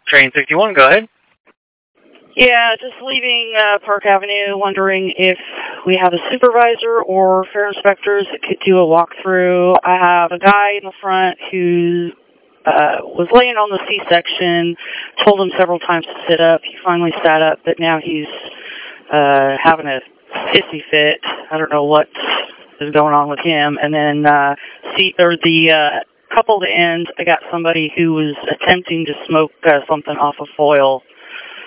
Train 61, go ahead. Yeah, just leaving Park Avenue, wondering if we have a supervisor or fare inspectors that could do a walkthrough. I have a guy in the front who was laying on the C-section, told him several times to sit up. He finally sat up, but now he's having a hissy fit. I don't know what is going on with him. And then the couple to end, I got somebody who was attempting to smoke something off a foil